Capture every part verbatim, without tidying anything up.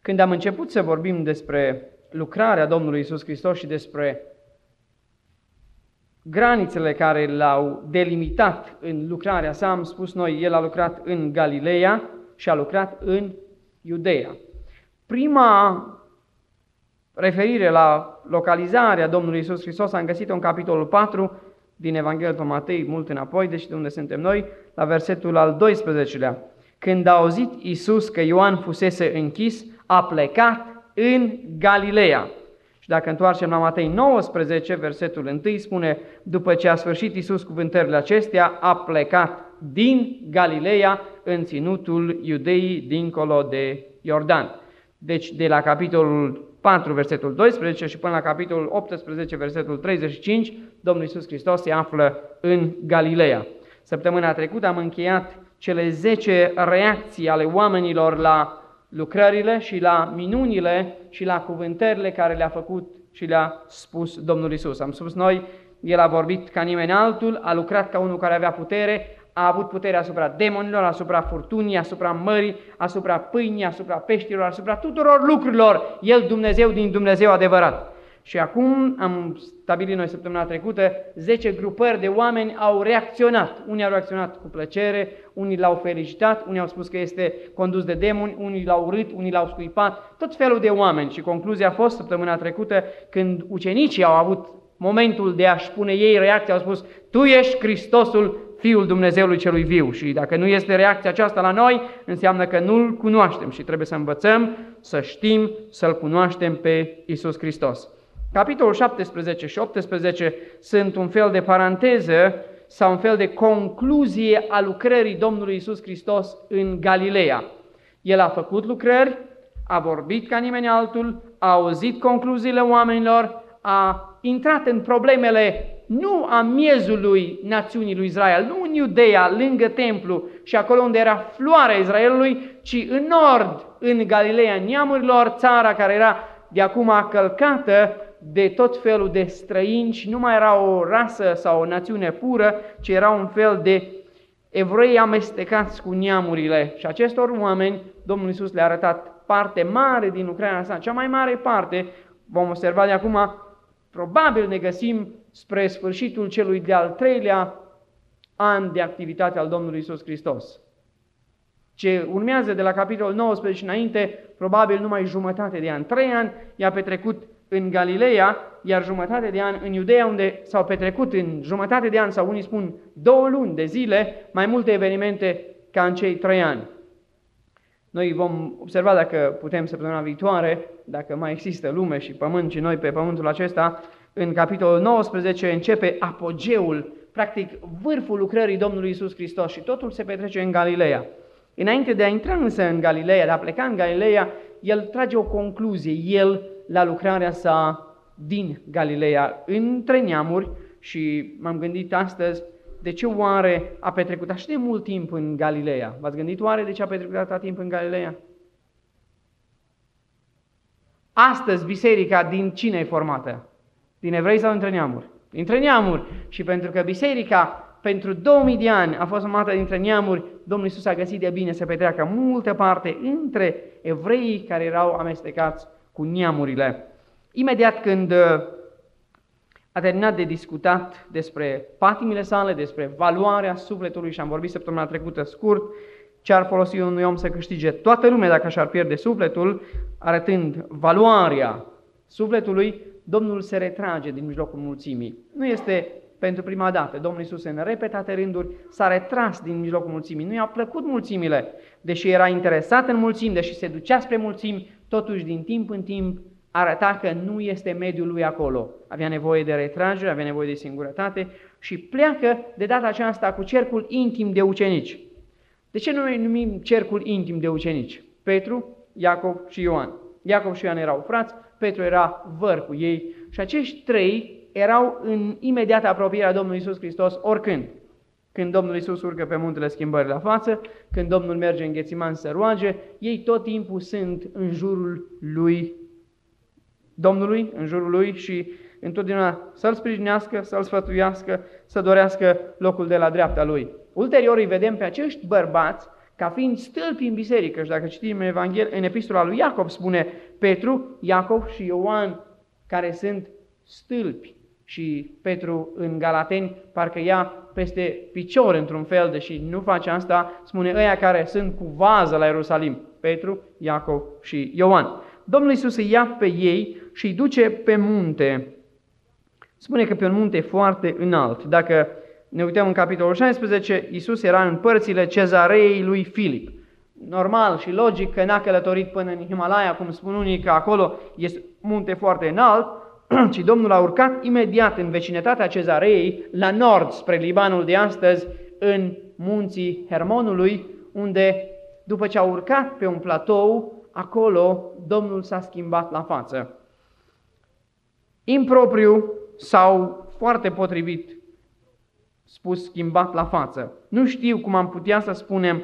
Când am început să vorbim despre lucrarea Domnului Iisus Hristos și despre granițele care l-au delimitat în lucrarea sa, am spus noi, El a lucrat în Galileea și a lucrat în Iudeea. Prima referire la localizarea Domnului Iisus Hristos am găsit-o în capitolul patru din Evanghelia după Matei, mult înapoi, deci de unde suntem noi, la versetul al doisprezecelea. Când a auzit Iisus că Ioan fusese închis, a plecat în Galileea. Și dacă întoarcem la Matei nouăsprezece, versetul unu spune, după ce a sfârșit Iisus cuvântările acestea, a plecat din Galileea în ținutul Iudeii, dincolo de Iordan. Deci de la capitolul patru, versetul doisprezece și până la capitolul optsprezece, versetul treizeci și cinci, Domnul Iisus Hristos se află în Galileea. Săptămâna trecută am încheiat cele zece reacții ale oamenilor la lucrările și la minunile și la cuvântările care le-a făcut și le-a spus Domnul Iisus. Am spus noi, El a vorbit ca nimeni altul, a lucrat ca unul care avea putere, a avut putere asupra demonilor, asupra furtunii, asupra mării, asupra pâinii, asupra peștilor, asupra tuturor lucrurilor. El, Dumnezeu din Dumnezeu adevărat. Și acum am stabilit noi săptămâna trecută, zece grupări de oameni au reacționat. Unii au reacționat cu plăcere, unii l-au felicitat, unii au spus că este condus de demoni, unii l-au urât, unii l-au scuipat, tot felul de oameni. Și concluzia a fost săptămâna trecută, când ucenicii au avut momentul de a-și spune ei reacția, au spus, Tu ești Hristosul, Fiul Dumnezeului celui viu. Și dacă nu este reacția aceasta la noi, înseamnă că nu-L cunoaștem și trebuie să învățăm, să știm, să-L cunoaștem pe Iisus Hristos. Capitolul șaptesprezece și optsprezece sunt un fel de paranteză sau un fel de concluzie a lucrării Domnului Iisus Hristos în Galileea. El a făcut lucrări, a vorbit ca nimeni altul, a auzit concluziile oamenilor, a intrat în problemele nu a miezului națiunii lui Israel, nu în Iudeea, lângă templu și acolo unde era floarea Israelului, ci în nord, în Galileea neamurilor, țara care era de acum călcată de tot felul de străini și nu mai era o rasă sau o națiune pură, ci era un fel de evrei amestecați cu neamurile. Și acestor oameni, Domnul Iisus le-a arătat parte mare din lucrarea sa, cea mai mare parte, vom observa de acum, probabil ne găsim spre sfârșitul celui de-al treilea an de activitate al Domnului Iisus Hristos. Ce urmează de la capitolul nouăsprezece înainte, probabil numai jumătate de an. Trei ani i-a petrecut în Galileea, iar jumătate de an în Iudeea, unde s-au petrecut în jumătate de an, sau unii spun două luni de zile, mai multe evenimente ca în cei trei ani. Noi vom observa dacă putem săptămâna viitoare, dacă mai există lume și pământ și noi pe pământul acesta, în capitolul nouăsprezece începe apogeul, practic vârful lucrării Domnului Iisus Hristos și totul se petrece în Galileea. Înainte de a intra însă în Galileea, de a pleca în Galileea, el trage o concluzie, el la lucrarea sa din Galileea, între neamuri, și m-am gândit astăzi, de ce oare a petrecut așa de mult timp în Galileea? V-ați gândit oare de ce a petrecut atâta timp în Galileea? Astăzi biserica din cine e formată? Din evrei sau dintre neamuri? Dintre neamuri. Și pentru că biserica pentru două mii de ani a fost formată dintre neamuri, Domnul Iisus a găsit de bine să petreacă multă parte între evreii care erau amestecați cu neamurile. Imediat când a terminat de discutat despre patimile sale, despre valoarea sufletului, și am vorbit săptămâna trecută scurt, ce ar folosi unui om să câștige toată lumea dacă și-ar pierde sufletul, arătând valoarea sufletului, Domnul se retrage din mijlocul mulțimii. Nu este pentru prima dată. Domnul Iisus în repetate rânduri s-a retras din mijlocul mulțimii. Nu i-a plăcut mulțimile. Deși era interesat în mulțimi, deși se ducea spre mulțimi, totuși din timp în timp arăta că nu este mediul lui acolo. Avea nevoie de retragere, avea nevoie de singurătate și pleacă de data aceasta cu cercul intim de ucenici. De ce nu noi numim cercul intim de ucenici? Petru, Iacov și Ioan. Iacov și Ioan erau frați, Petru era văr cu ei și acești trei erau în imediată apropiere a Domnului Iisus Hristos oricând. Când Domnul Iisus urcă pe muntele Schimbării la față, când Domnul merge în Ghețiman să roage, ei tot timpul sunt în jurul lui Domnului, în jurul lui și întotdeauna să-l sprijinească, să-l sfătuiască, să dorească locul de la dreapta lui. Ulterior îi vedem pe acești bărbați ca fiind stâlpi în biserică. Și dacă citim Evanghelie, în epistola lui Iacob spune Petru, Iacov și Ioan, care sunt stâlpi. Și Petru în Galateni parcă ia peste picior într-un fel, deși nu face asta, spune ăia care sunt cu vază la Ierusalim, Petru, Iacov și Ioan. Domnul Iisus îi ia pe ei și îi duce pe munte. Spune că pe un munte foarte înalt. Dacă ne uităm în capitolul șaisprezece, Iisus era în părțile cezarei lui Filip. Normal și logic că n-a călătorit până în Himalaya, cum spun unii că acolo este munte foarte înalt, ci Domnul a urcat imediat în vecinătatea cezarei, la nord, spre Libanul de astăzi, în munții Hermonului, unde, după ce a urcat pe un platou, acolo Domnul s-a schimbat la față. Impropriu sau foarte potrivit spus schimbat la față. Nu știu cum am putea să spunem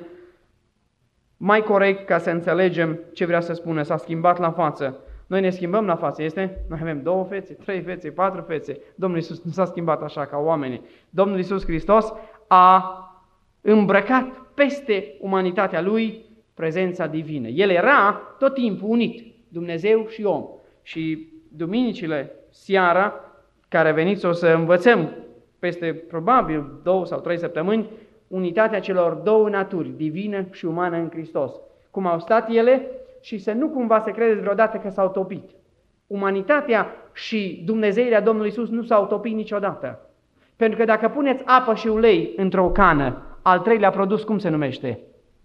mai corect ca să înțelegem ce vrea să spună, s-a schimbat la față. Noi ne schimbăm la față, este? Noi avem două fețe, trei fețe, patru fețe. Domnul Iisus nu s-a schimbat așa ca oamenii. Domnul Iisus Hristos a îmbrăcat peste umanitatea Lui prezența divină. El era tot timpul unit, Dumnezeu și om. Și duminicile, seara, care veniți o să învățăm peste probabil două sau trei săptămâni, unitatea celor două naturi, divină și umană în Hristos. Cum au stat ele și să nu cumva să credeți vreodată că s-au topit. Umanitatea și Dumnezeirea Domnului Iisus nu s-au topit niciodată. Pentru că dacă puneți apă și ulei într-o cană, al treilea produs cum se numește?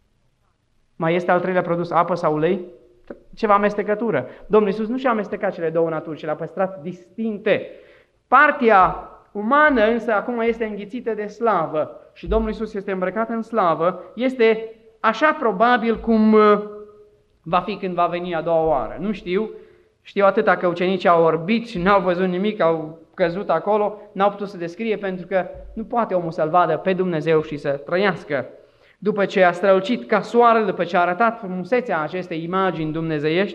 Mai este al treilea produs apă sau ulei? Ceva amestecătură. Domnul Iisus nu și-a amestecat cele două naturi, ci le-a păstrat distincte. Partea umană însă acum este înghițită de slavă și Domnul Iisus este îmbrăcat în slavă. Este așa probabil cum va fi când va veni a doua oară. Nu știu, știu atâta că ucenicii au orbit și n-au văzut nimic, au căzut acolo, n-au putut să descrie pentru că nu poate omul să-L vadă pe Dumnezeu și să trăiască. După ce a strălucit ca soarele, după ce a arătat frumusețea acestei imagini dumnezeiești,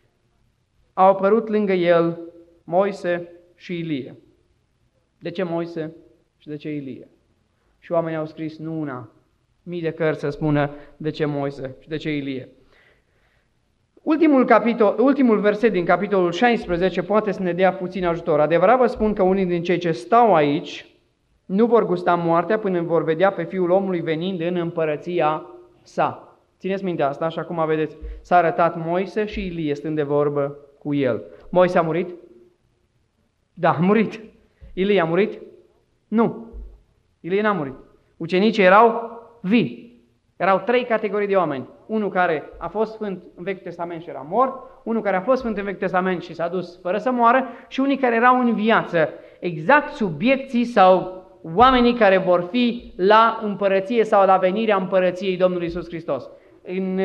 au apărut lângă el Moise și Ilie. De ce Moise și de ce Ilie? Și oamenii au scris nu una, mii de cărți să spună de ce Moise și de ce Ilie. Ultimul, capitol, ultimul verset din capitolul șaisprezece poate să ne dea puțin ajutor. Adevărat vă spun că unii din cei ce stau aici nu vor gusta moartea până vor vedea pe Fiul omului venind în împărăția sa. Țineți minte asta și acum vedeți, s-a arătat Moise și Ilie stând de vorbă cu el. Moise a murit? Da, a murit. Ilie a murit? Nu. Ilie n-a murit. Ucenicii erau vii. Erau trei categorii de oameni. Unul care a fost sfânt în Vechiul Testament și era mort, unul care a fost sfânt în Vechiul Testament și s-a dus fără să moară și unii care erau în viață. Exact subiecții sau oamenii care vor fi la împărăție sau la venirea împărăției Domnului Iisus Hristos. În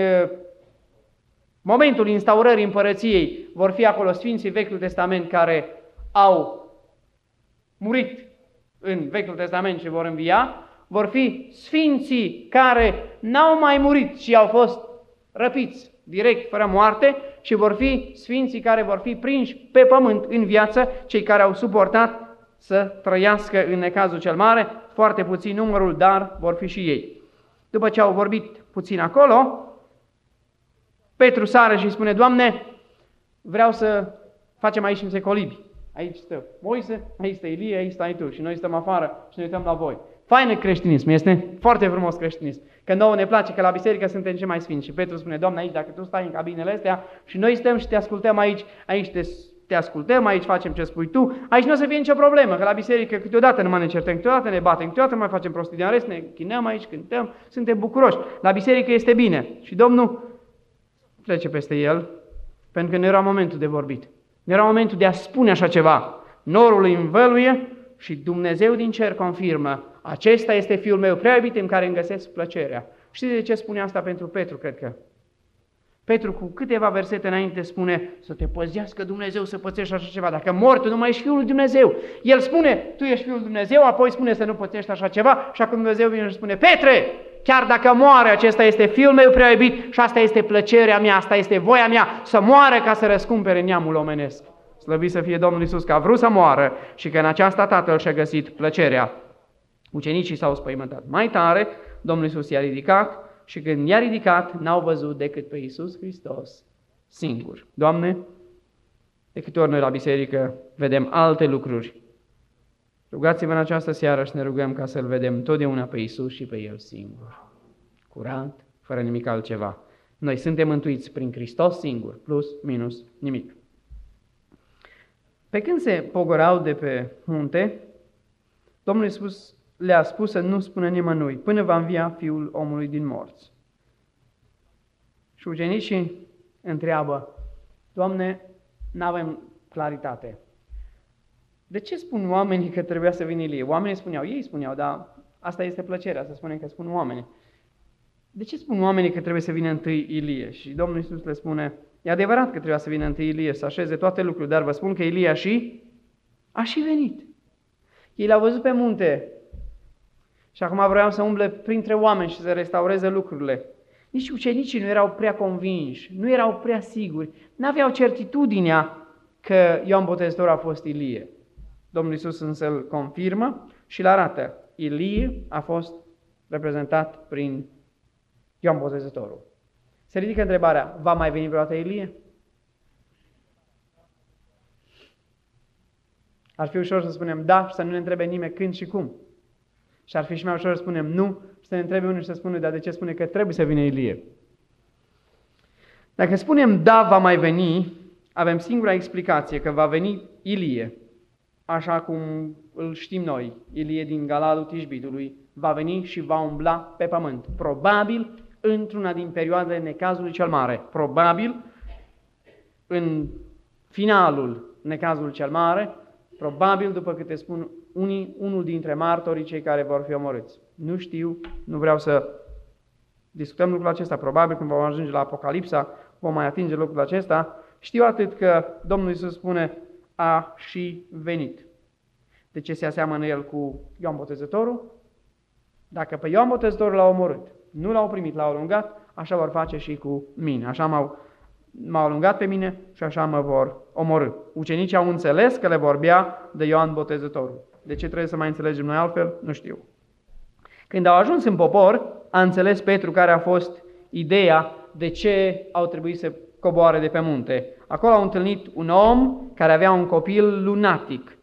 momentul instaurării împărăției vor fi acolo sfinții Vechiul Testament care au murit în Vechiul Testament și vor învia, vor fi sfinții care n-au mai murit și au fost răpiți direct, fără moarte, și vor fi sfinții care vor fi prinși pe pământ în viață, cei care au suportat să trăiască în necazul cel mare, foarte puțin numărul, dar vor fi și ei. După ce au vorbit puțin acolo, Petru sară și spune, Doamne, vreau să facem aici niște colibi. Aici stă Moise, aici stă Ilie, aici stai tu și noi stăm afară și ne uităm la voi. Faină creștinism, este foarte frumos creștinism. Că nouă ne place că la biserică suntem cei mai sfinți. Și Petru spune, Doamne, aici dacă tu stai în cabinele astea și noi stăm și te ascultăm aici, aici te, te ascultăm, aici facem ce spui tu, aici nu o să fie nicio problemă, că la biserică câteodată numai ne certăm, câteodată ne batem, câteodată mai facem prostii, din rest ne chinăm aici, cântăm, suntem bucuroși. La biserică este bine. Și Domnul trece peste el, pentru că nu era momentul de vorbit. Nu era momentul de a spune așa ceva. Norul îi învăluie și Dumnezeu din cer confirmă. Acesta este Fiul meu prea iubit în care îmi găsesc plăcerea. Știți de ce spune asta pentru Petru, cred că? Petru cu câteva versete înainte spune să te păzească Dumnezeu să pățești așa ceva. Dacă mor, tu nu mai ești Fiul lui Dumnezeu. El spune, tu ești Fiul lui Dumnezeu, apoi spune să nu pățești așa ceva și acum Dumnezeu vine și spune, Petre, chiar dacă moare, acesta este Fiul meu prea iubit și asta este plăcerea mea, asta este voia mea, să moară ca să răscumpere neamul omenesc. Slăvit să fie Domnul Iisus că a vrut să moară și că în aceasta Tatăl și-a găsit plăcerea. Ucenicii s-au spăimântat mai tare, Domnul Iisus i-a ridicat și când i-a ridicat, n-au văzut decât pe Iisus Hristos singur. Doamne, de câte ori noi la biserică vedem alte lucruri, rugați-vă în această seară și ne rugăm ca să-L vedem totdeauna pe Iisus și pe El singur. Curat, fără nimic altceva. Noi suntem mântuiți prin Hristos singur, plus, minus, nimic. Pe când se pogorau de pe munte, Domnul Iisus le-a spus să nu spună nimănui, până va învia Fiul omului din morți. Și ucenicii întreabă, Doamne, n-avem claritate. De ce spun oamenii că trebuia să vină Ilie? Oamenii spuneau, ei spuneau, dar asta este plăcerea, să spunem că spun oamenii. De ce spun oamenii că trebuie să vină întâi Ilie? Și Domnul Iisus le spune, e adevărat că trebuia să vină întâi Ilie, să așeze toate lucrurile, dar vă spun că Ilie a și, a și venit. Ei l-au văzut pe munte și acum vreau să umble printre oameni și să restaureze lucrurile. Nici ucenicii nu erau prea convinși, nu erau prea siguri, n-aveau certitudinea că Ioan Botezătorul a fost Ilie. Domnul Iisus însă îl confirmă și îl arată. Ilie a fost reprezentat prin Ioan Botezătorul. Se ridică întrebarea, va mai veni vreodată Ilie? Ar fi ușor să spunem da și să nu ne întrebe nimeni când și cum. Și ar fi și mai ușor să spunem nu și să ne întrebe unul și să spună, dar de ce spune că trebuie să vină Ilie? Dacă spunem da, va mai veni, avem singura explicație că va veni Ilie, așa cum îl știm noi, Ilie din Galadul Tishbitului, va veni și va umbla pe pământ. Probabil într-una din perioadele necazului cel mare. Probabil în finalul necazului cel mare, probabil, după câte spun unii, unul dintre martorii cei care vor fi omorâți. Nu știu, nu vreau să discutăm lucrul acesta. Probabil când vom ajunge la Apocalipsa, vom mai atinge lucrul acesta. Știu atât că Domnul Iisus spune, a și venit. De ce se aseamănă el cu Ioan Botezătorul? Dacă pe Ioan Botezătorul l-au omorât, nu l-au primit, l-au alungat, așa vor face și cu mine. Așa m-au, m-au alungat pe mine și așa mă vor omorî. Ucenicii au înțeles că le vorbea de Ioan Botezătorul. De ce trebuie să mai înțelegem noi altfel? Nu știu. Când au ajuns în popor, a înțeles Petru care a fost ideea de ce au trebuit să coboare de pe munte. Acolo au întâlnit un om care avea un copil lunatic.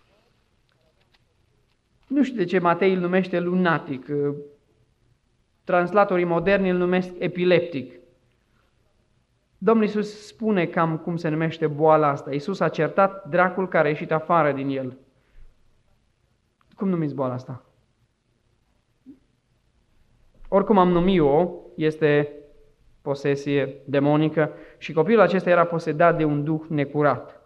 Nu știu de ce Matei îl numește lunatic. Translatorii moderni îl numesc epileptic. Domnul Iisus spune cam cum se numește boala asta. Iisus a certat dracul care a ieșit afară din el. Cum numiți boala asta? Oricum am numit-o, este posesie demonică și copilul acesta era posedat de un duh necurat.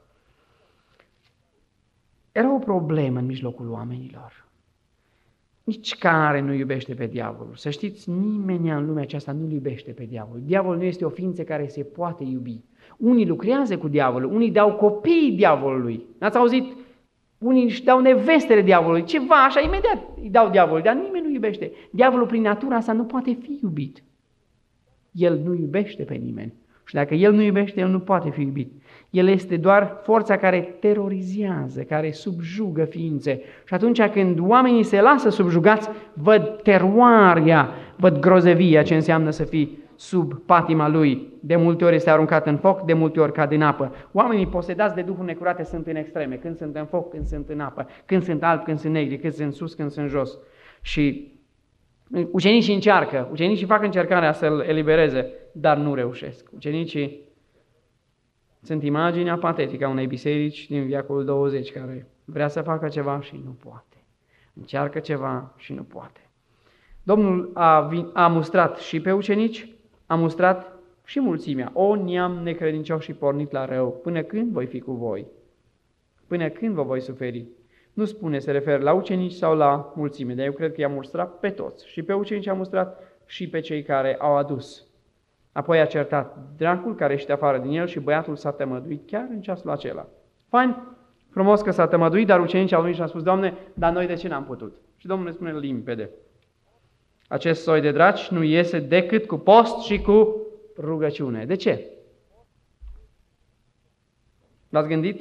Era o problemă în mijlocul oamenilor. Nici care nu iubește pe diavolul. Să știți, nimeni în lumea aceasta nu iubește pe diavolul. Diavolul nu este o ființă care se poate iubi. Unii lucrează cu diavolul, unii dau copiii diavolului. N-ați auzit? Unii își dau nevestele diavolului. Ceva așa, imediat îi dau diavolului, dar nimeni nu iubește. Diavolul prin natura sa nu poate fi iubit. El nu iubește pe nimeni. Și dacă el nu iubește, el nu poate fi iubit. El este doar forța care terorizează, care subjugă ființe. Și atunci când oamenii se lasă subjugați, văd teroarea, văd grozăvia ce înseamnă să fii sub patima lui. De multe ori este aruncat în foc, de multe ori cad în apă. Oamenii posedați de duhuri necurate sunt în extreme. Când sunt în foc, când sunt în apă, când sunt albi, când sunt negri, când sunt sus, când sunt jos. Și ucenicii încearcă, ucenicii fac încercarea să-l elibereze, dar nu reușesc. Ucenicii sunt imaginea patetică a unei biserici din veacul douăzeci care vrea să facă ceva și nu poate. Încearcă ceva și nu poate. Domnul a, a mustrat și pe ucenici, a mustrat și mulțimea. O neam necredincios și pornit la rău, până când voi fi cu voi? Până când vă voi suferi? Nu spune, se referă la ucenici sau la mulțime, dar eu cred că i-a mustrat pe toți. Și pe ucenici a mustrat și pe cei care au adus. Apoi a certat dracul care ieșea afară din el și băiatul s-a tămăduit chiar în ceasul acela. Fain, frumos că s-a tămăduit, dar ucenicii au venit și au spus, Doamne, dar noi de ce n-am putut? Și Domnul ne spune limpede. Acest soi de draci nu iese decât cu post și cu rugăciune. De ce? L-ați gândit?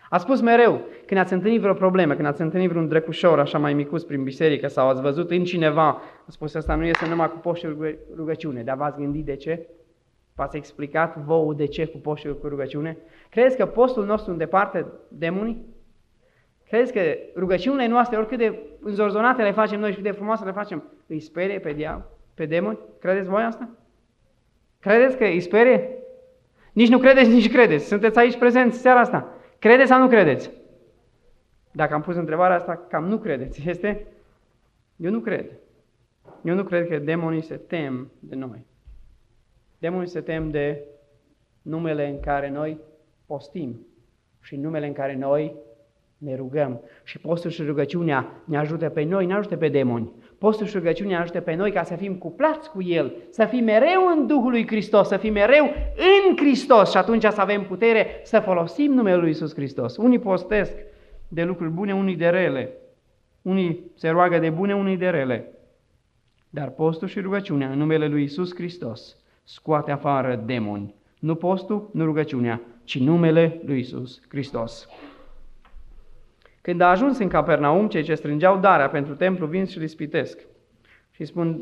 A spus mereu, când ați întâlnit vreo problemă, când ați întâlnit vreun drecușor așa mai micuț prin biserică sau ați văzut în cineva, a spus asta nu este numai cu post și rugăciune, dar v-ați gândit de ce? V-ați explicat vouă de ce cu post și cu rugăciune? Credeți că postul nostru îndeparte demonii? Credeți că rugăciunile noastre, oricât de înzorzonate le facem noi și cât de frumoase le facem, îi sperie pe diavol, pe demoni? Credeți voi asta? Credeți că îi sperie? Nici nu credeți, nici credeți. Sunteți aici prezenți seara asta. Credeți sau nu credeți? Dacă am pus întrebarea asta, cam nu credeți. Este? Eu nu cred. Eu nu cred că demonii se tem de noi. Demonii se tem de numele în care noi postim și numele în care noi ne rugăm. Și postul și rugăciunea ne ajută pe noi, ne ajută pe demoni. Postul și rugăciunea ne ajută pe noi ca să fim cuplați cu El, să fim mereu în Duhul lui Hristos, să fim mereu în Hristos și atunci să avem putere să folosim numele lui Iisus Hristos. Unii postesc de lucruri bune, unii de rele. Unii se roagă de bune, unii de rele. Dar postul și rugăciunea în numele lui Iisus Hristos scoate afară demoni. Nu postul, nu rugăciunea, ci numele lui Iisus Hristos. Când a ajuns în Capernaum, cei ce strângeau darea pentru templu vin și îl ispitesc și spun,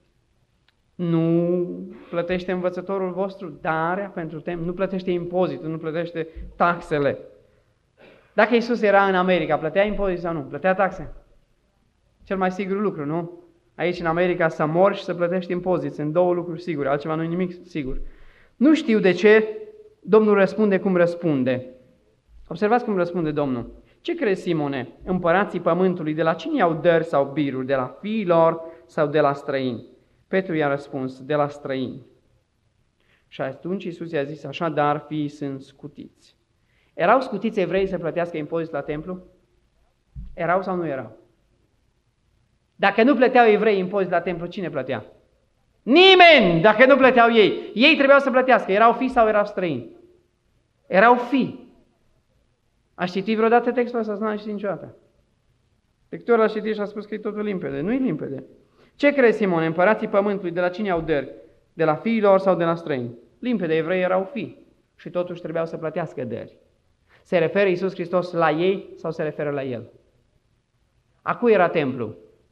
nu plătește învățătorul vostru darea pentru templu, nu plătește impozitul, nu plătește taxele. Dacă Iisus era în America, plătea impozit sau nu? Plătea taxe? Cel mai sigur lucru, nu? Aici în America să mori și să plătești impozit. Sunt două lucruri sigure, altceva nu e nimic sigur. Nu știu de ce Domnul răspunde cum răspunde. Observați cum răspunde Domnul. Ce crezi, Simone, împărații pământului, de la cine iau dări sau biruri, de la fiilor sau de la străini? Petru i-a răspuns, de la străini. Și atunci Iisus i-a zis, așadar, fiii sunt scutiți. Erau scutiți evrei să plătească impozit la templu? Erau sau nu erau? Dacă nu plăteau evrei impozit la templu, cine plătea? Nimeni! Dacă nu plăteau ei. Ei trebuiau să plătească. Erau fii sau erau străini? Erau fii. Ați citit vreodată textul ăsta? Nu am citit niciodată. Lectorul a citit și a spus că e totul limpede. Nu e limpede. Ce crezi, Simone, împărații pământului, de la cine au dări? De la fiilor sau de la străini? Limpede, evrei erau fii și totuși trebuiau să plătească dări. Se referă Iisus Hristos la ei sau se referă la El? A cui era templu?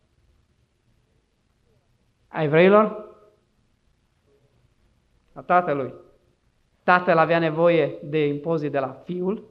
A evreilor? A tatălui. Tatăl avea nevoie de impozit de la fiul?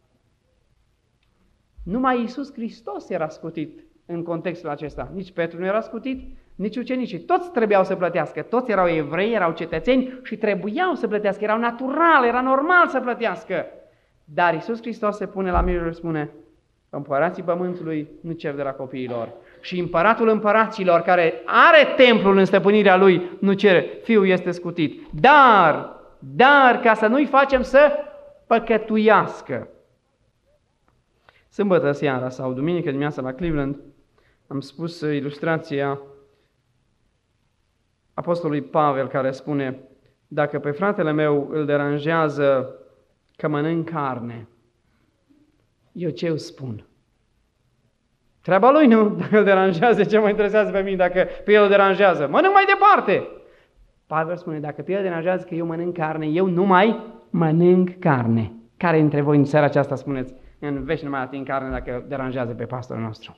Numai Iisus Hristos era scutit în contextul acesta. Nici Petru nu era scutit, nici ucenicii. Toți trebuiau să plătească. Toți erau evrei, erau cetățeni și trebuiau să plătească. Erau natural, era normal să plătească. Dar Iisus Hristos se pune la mijloc și spune, împărații pământului nu cer de la copiilor. Și împăratul împăraților, care are templul în stăpânirea lui, nu cere. Fiul este scutit. Dar, dar, ca să nu-i facem să păcătuiască. Sâmbătă seara sau duminică dimineața la Cleveland am spus ilustrația apostolului Pavel care spune, dacă pe fratele meu îl deranjează că mănânc carne, eu ce îți spun? Treaba lui, nu? Dacă îl deranjează, ce mă interesează pe mine dacă pe el îl deranjează? Mănânc mai departe! Pavel spune, dacă pe el deranjează că eu mănânc carne, eu nu mai mănânc carne. Care dintre voi în seara aceasta spuneți, în veci nu mai ating carne dacă deranjează pe pastorul nostru?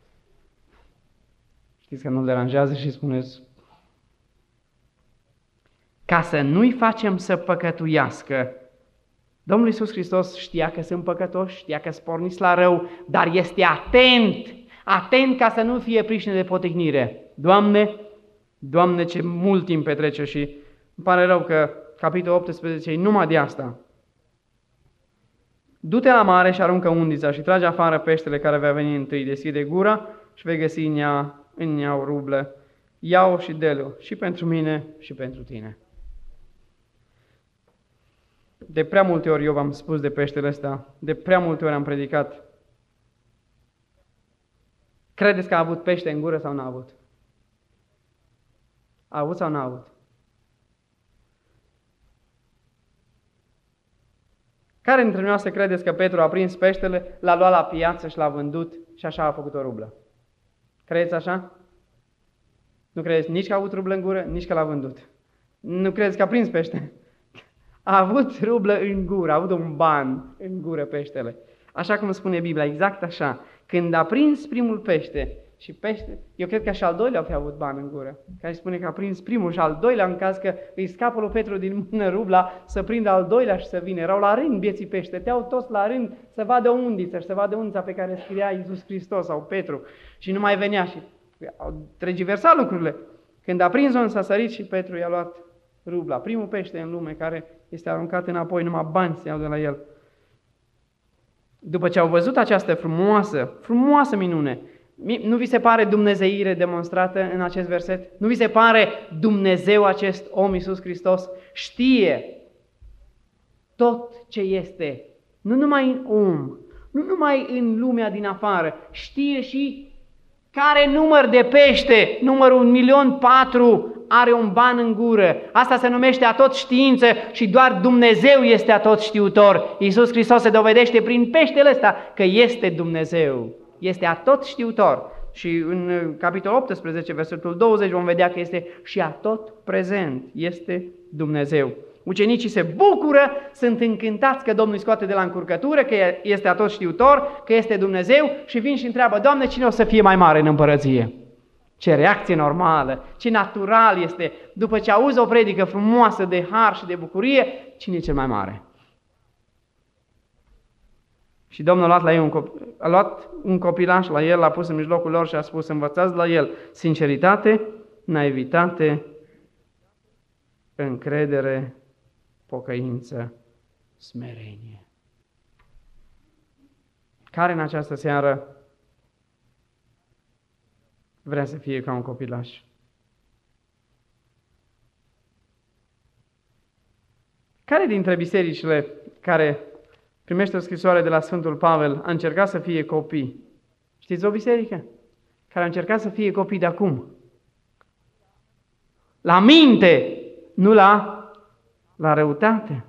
Știți că nu-l deranjează și spuneți, ca să nu-i facem să păcătuiască. Domnul Iisus Hristos știa că sunt păcătoși, știa că sporniți la rău, dar este atent, atent ca să nu fie prișine de potignire. Doamne, Doamne, ce mult timp petrece și îmi pare rău că capitolul optsprezece e numai de asta. Du-te la mare și aruncă undița și trage afară peștele care va veni întâi. Deschide gura și vei găsi în ea, în ea o rublă. Ia-o și dă-l și pentru mine și pentru tine. De prea multe ori eu v-am spus de peștele ăsta, de prea multe ori am predicat. Credeți că a avut pește în gură sau n-a avut? A avut sau n-a avut? Care dintre noastre credeți că Petru a prins peștele, l-a luat la piață și l-a vândut și așa a făcut o rublă? Credeți așa? Nu credeți nici că a avut rublă în gură, nici că l-a vândut. Nu credeți că a prins pește? A avut rublă în gură, a avut un ban în gură peștele. Așa cum spune Biblia, exact așa. Când a prins primul pește, și pește, eu cred că și al doilea au fi avut bani în gură, care spune că a prins primul și al doilea în caz că îi scapă lui Petru din mână rubla să prindă al doilea și să vină. Erau la rând bieții pești, stăteau toți la rând să vadă undița și să vadă undița pe care scria Iisus Hristos sau Petru și nu mai venea și au tergiversat lucrurile. Când a prins-o, s-a sărit și Petru i-a luat rubla. Primul pește în lume care este aruncat înapoi, numai bani se iau de la el. După ce au văzut această frumoasă, frumoasă minune, nu vi se pare dumnezeire demonstrată în acest verset? Nu vi se pare Dumnezeu acest om, Iisus Hristos? Știe tot ce este, nu numai în om, nu numai în lumea din afară, știe și care număr de pește, numărul un milion patru, are un ban în gură. Asta se numește atot știință și doar Dumnezeu este atot știutor. Iisus Hristos se dovedește prin peștele ăsta că este Dumnezeu. Este atot știutor. Și în capitolul optsprezece, versetul douăzeci, vom vedea că este și atot prezent. Este Dumnezeu. Ucenicii se bucură, sunt încântați că Domnul îi scoate de la încurcătură, că este atot știutor, că este Dumnezeu și vin și întreabă: Doamne, cine o să fie mai mare în împărăție? Ce reacție normală, ce natural este. După ce auzi o predică frumoasă de har și de bucurie, cine e cel mai mare? Și Domnul a luat, la ei un copil, a luat un copilaș la el, l-a pus în mijlocul lor și a spus: învățați la el sinceritate, naivitate, încredere, pocăință, smerenie. Care în această seară vrea să fie ca un copilaș? Care dintre bisericile care primește o scrisoare de la Sfântul Pavel a încercat să fie copii? Știți o biserică care a încercat să fie copii de acum? La minte, nu la, la răutate.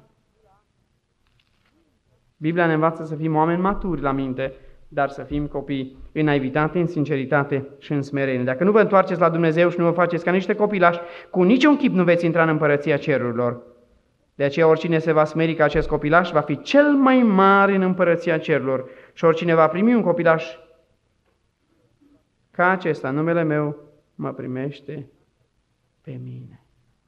Biblia ne învață să fim oameni maturi la minte, dar să fim copii în naivitate, în sinceritate și în smerenie. Dacă nu vă întoarceți la Dumnezeu și nu vă faceți ca niște copilași, cu niciun chip nu veți intra în împărăția cerurilor. De aceea oricine se va smeri ca acest copilaș va fi cel mai mare în împărăția cerurilor. Și oricine va primi un copilaș ca acesta, numele meu, mă primește pe mine.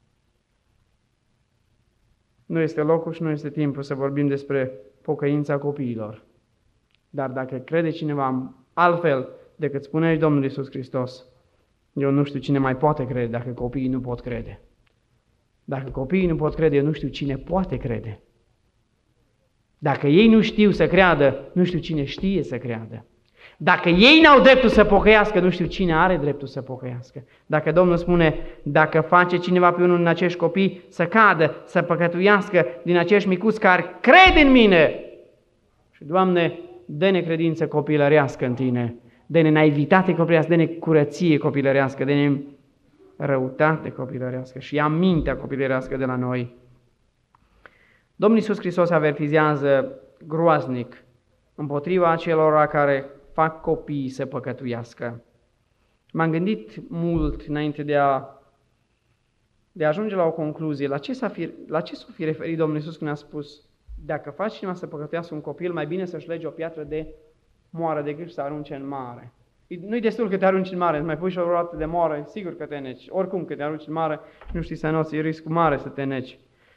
Nu este locul și nu este timpul să vorbim despre pocăința copiilor. Dar dacă crede cineva altfel decât spune aici Domnul Iisus Hristos, eu nu știu cine mai poate crede dacă copiii nu pot crede. Dacă copiii nu pot crede, eu nu știu cine poate crede. Dacă ei nu știu să creadă, nu știu cine știe să creadă. Dacă ei n-au dreptul să pocăiască, nu știu cine are dreptul să pocăiască. Dacă Domnul spune: dacă face cineva pe unul din acești copii să cadă, să păcătuiască din acești micuți care cred în mine, și Doamne, dă-ne credință copilărească în Tine, dă-ne naivitate copilărească, dă-ne curăție copilărească, dă-ne răutate copilărească și ia mintea copilărească de la noi. Domnul Iisus Hristos avertizează groaznic împotriva acelora care fac copiii să păcătuiască. M-am gândit mult înainte de a, de a ajunge la o concluzie. La ce s-a fi, la ce s-a fi referit Domnul Iisus când a spus: dacă faci cineva să păcătuiască un copil, mai bine să-și lege o piatră de moară decât să arunce în mare. Nu-i destul că te arunci în mare, mai pui și o roată de moară, sigur că te neci. Oricum că te arunci în mare, nu știi să noți, e riscul mare să te neci.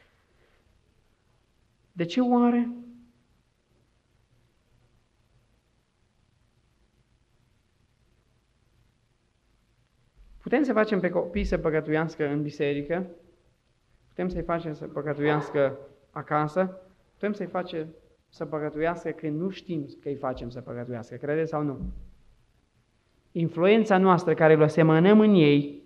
De ce oare? Putem să facem pe copii să păcătuiască în biserică, putem să-i facem să păcătuiască acasă, putem să-i facem să păcătuiască când nu știm că îi facem să păcătuiască, credeți sau nu? Influența noastră care o semănăm în ei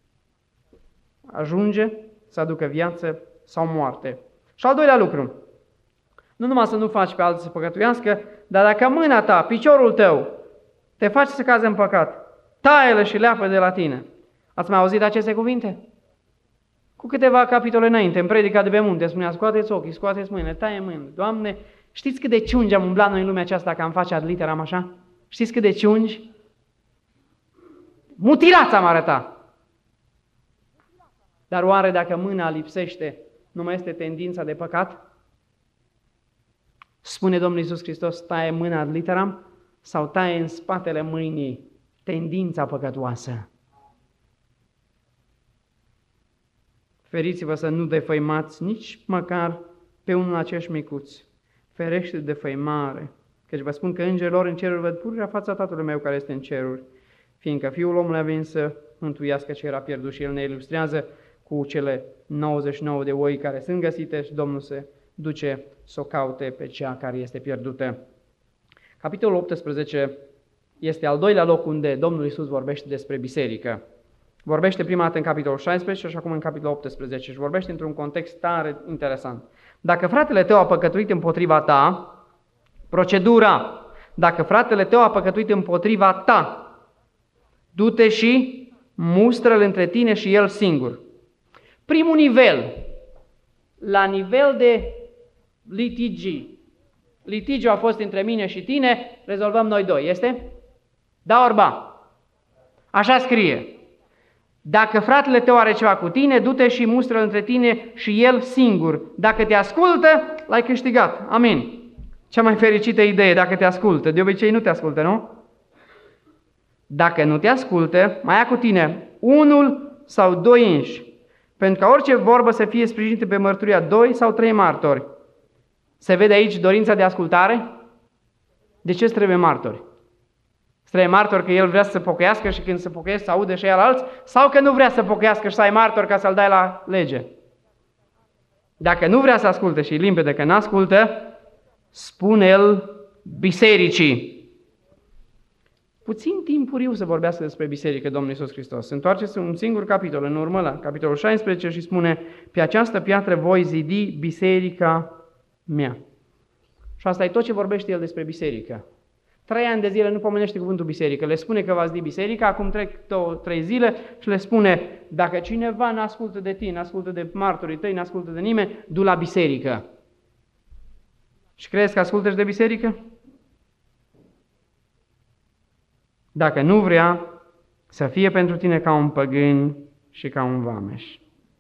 ajunge să aducă viață sau moarte. Și al doilea lucru, nu numai să nu faci pe alții să păcătuiască, dar dacă mâna ta, piciorul tău, te face să cazi în păcat, taie-le și leapă de la tine. Ați mai auzit aceste cuvinte? Cu câteva capitole înainte, în predica de pe munte, spunea: scoateți ochii, scoateți mâinile, taie mâinile. Doamne, știți cât de ciungi am umblat noi în lumea aceasta că am face ad literam așa? Știți cât de ciungi? Mutilați am arătat. Dar oare dacă mâna lipsește, nu mai este tendința de păcat? Spune Domnul Iisus Hristos, taie mâna ad literam sau taie în spatele mâinii tendința păcătoasă. Feriți-vă să nu defăimați nici măcar pe unul acești micuți. Ferește de defăimare, căci vă spun că îngerilor în ceruri văd pururea fața Tatălui meu care este în ceruri, fiindcă Fiul omului a venit să mântuiască ce era pierdut și El ne ilustrează cu cele nouăzeci și nouă de oi care sunt găsite și Domnul se duce să o caute pe cea care este pierdută. Capitolul optsprezece este al doilea loc unde Domnul Iisus vorbește despre biserică. Vorbește prima dată în capitolul șaisprezece și acum în capitolul optsprezece și vorbește într-un context tare interesant. Dacă fratele tău a păcătuit împotriva ta, procedura, dacă fratele tău a păcătuit împotriva ta, du-te și mustră-l între tine și el singur. Primul nivel, la nivel de litigii. Litigiul a fost între mine și tine, rezolvăm noi doi, este? Da ori ba? Așa scrie. Dacă fratele tău are ceva cu tine, du-te și mustră-l între tine și el singur. Dacă te ascultă, l-ai câștigat. Amin. Cea mai fericită idee, dacă te ascultă. De obicei nu te ascultă, nu? Dacă nu te ascultă, mai ia cu tine unul sau doi înși. Pentru ca orice vorbă să fie sprijinită pe mărturia doi sau trei martori. Se vede aici dorința de ascultare? De ce trebuie martori? Trebuie martor că el vrea să se pocăiască și când se pocăiesc să audă și alți, sau că nu vrea să pocăiască și să ai martor ca să-l dai la lege? Dacă nu vrea să asculte și e limpede că n-ascultă, spune-l bisericii. Puțin timpuriu să vorbească despre biserică Domnul Iisus Hristos. Întoarceți un singur capitol în urmă la capitolul șaisprezece și spune: pe această piatră voi zidi biserica mea. Și asta e tot ce vorbește el despre biserică. Trei ani de zile nu pomenește cuvântul biserică. Le spune că va zidi biserica, acum trec două, trei zile și le spune: dacă cineva nu ascultă de tine, nu ascultă de martorii tăi, nu ascultă de nimeni, du la biserică. Și crezi că ascultă și de biserică? Dacă nu vrea, să fie pentru tine ca un păgân și ca un vameș.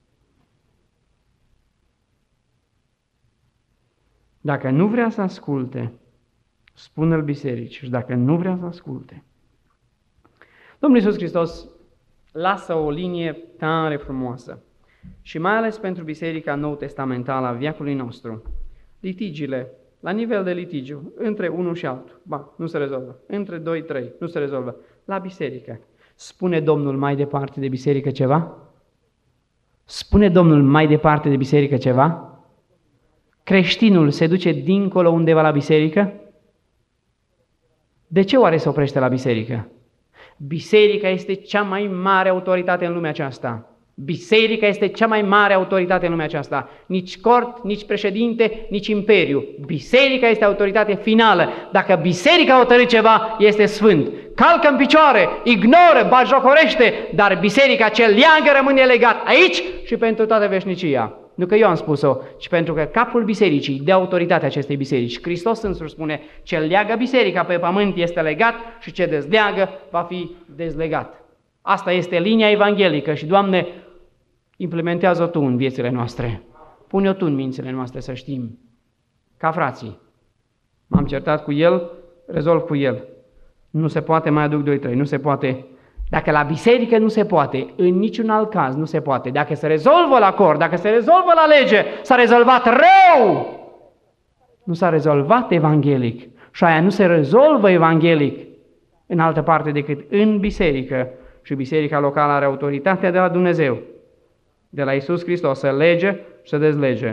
Dacă nu vrea să asculte, spune-l bisericii. Și dacă nu vrea să asculte, Domnul Iisus Hristos lasă o linie tare frumoasă. Și mai ales pentru biserica nou-testamentală a veacului nostru. Litigiile, la nivel de litigiu, între unul și altul, ba, nu se rezolvă. Între doi, trei, nu se rezolvă. La biserică. Spune Domnul mai departe de biserică ceva? Spune Domnul mai departe de biserică ceva? Creștinul se duce dincolo undeva la biserică? De ce oare se oprește la biserică? Biserica este cea mai mare autoritate în lumea aceasta. Biserica este cea mai mare autoritate în lumea aceasta. Nici cort, nici președinte, nici imperiu. Biserica este autoritate finală. Dacă biserica hotărâ ceva, este sfânt. Calcă în picioare, ignoră, batjocorește, dar biserica ce leagă rămâne legat aici și pentru toată veșnicia. Nu că eu am spus-o, ci pentru că capul bisericii, de autoritatea acestei biserici, Hristos însuși spune: ce leagă biserica pe pământ este legat și ce dezleagă va fi dezlegat. Asta este linia evanghelică și, Doamne, implementează-o Tu în viețile noastre. Pune-o Tu în mințile noastre să știm. Ca frații. M-am certat cu el, rezolv cu el. Nu se poate, mai aduc doi, trei. Nu se poate. Dacă la biserică nu se poate, în niciun alt caz nu se poate. Dacă se rezolvă la acord, dacă se rezolvă la lege, s-a rezolvat rău. Nu s-a rezolvat evanghelic. Și aia nu se rezolvă evanghelic în altă parte decât în biserică. Și biserica locală are autoritatea de la Dumnezeu, de la Iisus Hristos, să lege și să dezlege.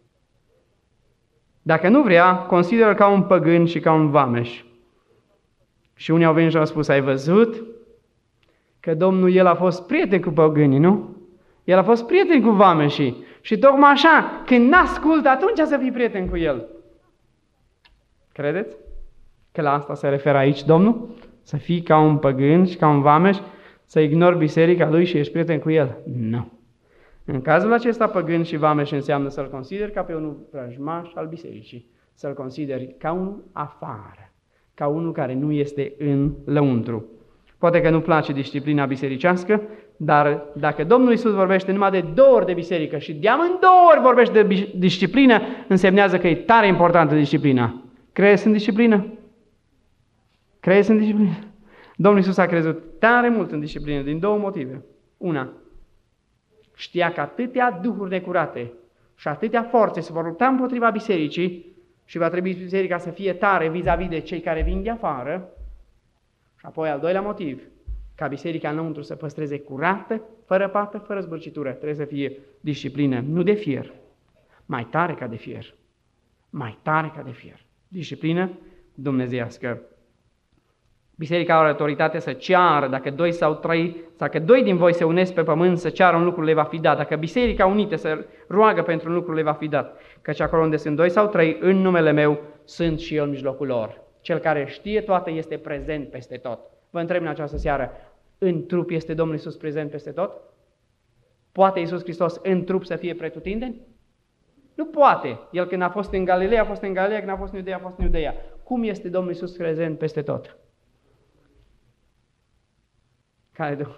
Dacă nu vrea, consideră-l ca un păgân și ca un vameș. Și unii au venit și au spus: ai văzut că Domnul, El a fost prieten cu păgânii, nu? El a fost prieten cu vameșii. Și tocmai așa, când n-ascultă, atunci să fii prieten cu El. Credeți că la asta se referă aici Domnul? Să fii ca un păgân și ca un vameș, să ignori biserica lui și ești prieten cu el? Nu. În cazul acesta, păgân și vameș înseamnă să-l consideri ca pe unul vrăjmaș al bisericii, să-l consideri ca un afară, ca unul care nu este în lăuntru. Poate că nu place disciplina bisericească, Dar dacă Domnul Iisus vorbește numai de două ori de biserică și de amândouă ori vorbește de disciplină, însemnează că e tare importantă disciplina. Crezi în disciplină? Crezi în disciplină? Domnul Iisus a crezut tare mult în disciplină, din două motive. Una, știa că atâtea duhuri necurate și atâtea forțe se vor lupta împotriva bisericii și va trebui biserica să fie tare vis-a-vis de cei care vin de afară. Și apoi al doilea motiv, ca biserica înăuntru să păstreze curată, fără pată, fără zbârcitură. Trebuie să fie disciplină, nu de fier, mai tare ca de fier. Mai tare ca de fier. Disciplină dumnezeiască. Biserica are autoritate să ceară, dacă doi sau trei, dacă doi din voi se unesc pe pământ să ceară un lucru, le va fi dat. Dacă biserica unită se roagă pentru un lucru, le va fi dat. Căci acolo unde sunt doi sau trei, în numele meu, sunt și eu în mijlocul lor. Cel care știe toate este prezent peste tot. Vă întreb în această seară, în trup este Domnul Iisus prezent peste tot? Poate Iisus Hristos în trup să fie pretutindeni? Nu poate. El când a fost în Galileea, a fost în Galileea, când a fost în Iudeea, a fost în Iudeea. Cum este Domnul Iisus prezent peste tot? Care două?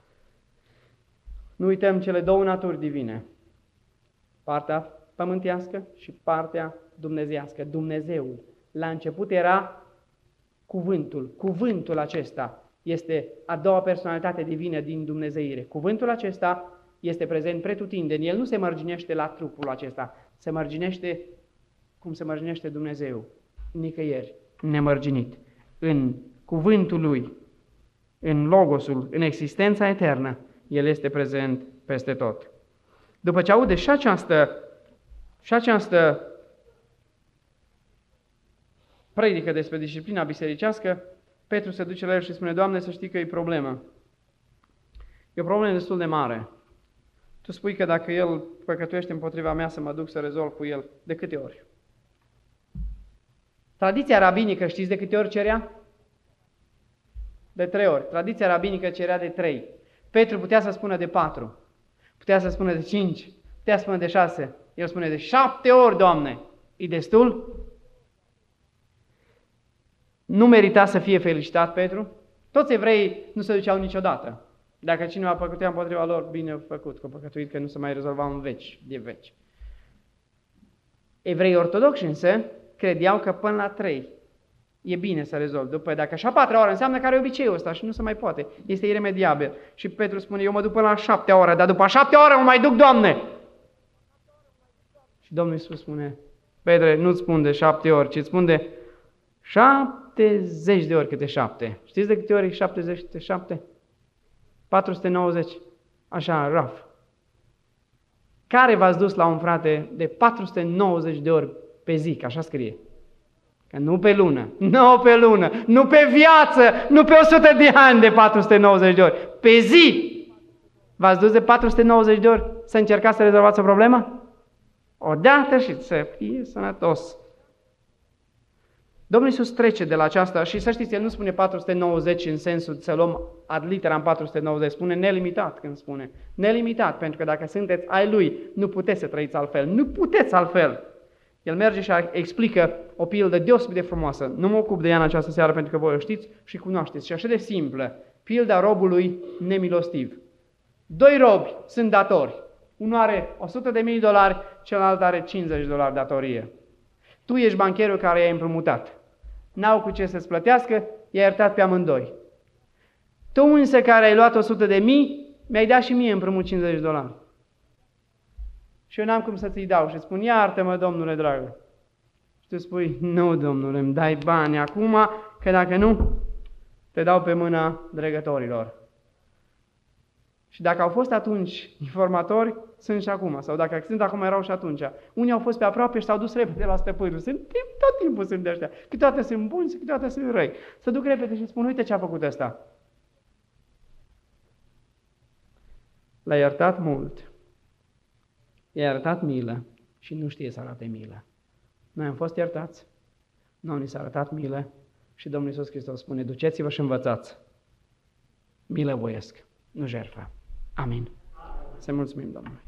Nu uităm cele două naturi divine. Partea pământească și partea dumnezeiască. Dumnezeul. La început era cuvântul. Cuvântul acesta este a doua personalitate divină din dumnezeire. Cuvântul acesta este prezent pretutindeni. El nu se mărginește la trupul acesta. Se mărginește cum se mărginește Dumnezeu. Nicăieri. Nemărginit. În cuvântul Lui. În Logosul, în existența eternă, El este prezent peste tot. După ce aude și această, și această predică despre disciplina bisericească, Petru se duce la el și spune, Doamne, să știi că e problemă. E o problemă destul de mare. Tu spui că dacă el păcătuiește împotriva mea să mă duc să rezolv cu el, de câte ori? Tradiția rabinică, știți de câte ori cerea? De trei ori. Tradiția rabinică cerea de trei. Petru putea să spună de patru. Putea să spună de cinci. Putea să spună de șase. El spune de șapte ori, Doamne. E destul? Nu merita să fie felicitat Petru? Toți evreii nu se duceau niciodată. Dacă cineva păcătuia împotriva lor, bine făcut, că păcătuit că nu se mai rezolva în veci, de veci. Evreii ortodoxi însă credeau că până la trei e bine să rezolvi. După, dacă și a patra oră înseamnă că are obiceiul ăsta și nu se mai poate. Este iremediabil. Și Petru spune, eu mă duc până la șaptea oră, dar după a șaptea oră mă mai duc, Doamne! Și Domnul Iisus spune, Petre, nu-ți spun de șapte ori, ci îți spun de șaptezeci de ori câte șapte. Știți de câte ori e șaptezeci câte șapte? patru sute nouăzeci. Așa, raf. Care v-ați dus la un frate de patru sute nouăzeci de ori pe zi, că așa scrie? Că nu pe lună, nu pe lună, nu pe viață, nu pe o sută de ani de patru sute nouăzeci de ori. Pe zi! V-ați dus de patru sute nouăzeci de ori să încercați să rezolvați o problemă? Odată și să fie sănătos. Domnul Iisus trece de la aceasta și să știți, El nu spune patru sute nouăzeci în sensul să luăm ad literam patru sute nouăzeci, spune nelimitat când spune. Nelimitat, pentru că dacă sunteți ai Lui, nu puteți să trăiți altfel, nu puteți altfel. El merge și explică o pildă deosebit de frumoasă. Nu mă ocup de ea în această seară pentru că voi o știți și cunoașteți. Și așa de simplă. Pilda robului nemilostiv. Doi robi sunt datori. Unul are o sută de mii de dolari, celălalt are cincizeci de dolari datorie. Tu ești bancherul care i-a împrumutat. N-au cu ce să-ți plătească, i-a iertat pe amândoi. Tu însă care ai luat o sută de mii, mi-ai dat și mie împrumut cincizeci de dolari. Și eu n-am cum să ți-i dau și spun, iartă-mă, domnule dragă. Și tu spui, nu, domnule, îmi dai bani acum, că dacă nu, te dau pe mâna dregătorilor. Și dacă au fost atunci informatori, sunt și acum. Sau dacă sunt acum, erau și atunci. Unii au fost pe aproape și s-au dus repede la stăpânul. Sunt, tot timpul sunt de ăștia. Câteodată sunt buni, câteodată sunt răi. Să duc repede și spun, uite ce a făcut ăsta. L-a iertat mult. I-a arătat milă și nu știe să arate milă. Noi am fost iertați, noi ni s-a arătat milă și Domnul Iisus Hristos spune, duceți-vă și învățați. Milă voiesc, nu jertfă. Amin. Să mulțumim Domnului.